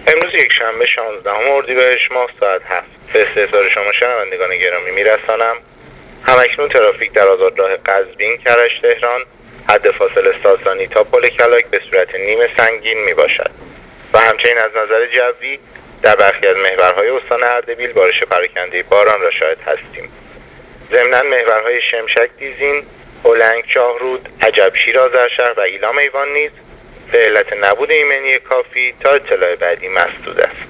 امروز یک شنبه 16 اردیبهشت ماه ساعت 7 به استحضار شما شنوندگان گرامی میرسانم. همکنون ترافیک در آزادراه قزوین کرج تهران حد فاصله ساسانی تا پل کلاک به صورت نیمه سنگین می باشد و همچنین از نظر جوی در برخی از محورهای استان اردبیل بارش پراکنده باران را شاهد هستیم. ضمناً محورهای شمشک دیزین، هلنگ شاهرود، عجب شیرازرشهر و ایلام ایوان نیز به علت نبود ایمنی کافی تا اطلاع بعدی مسدود است.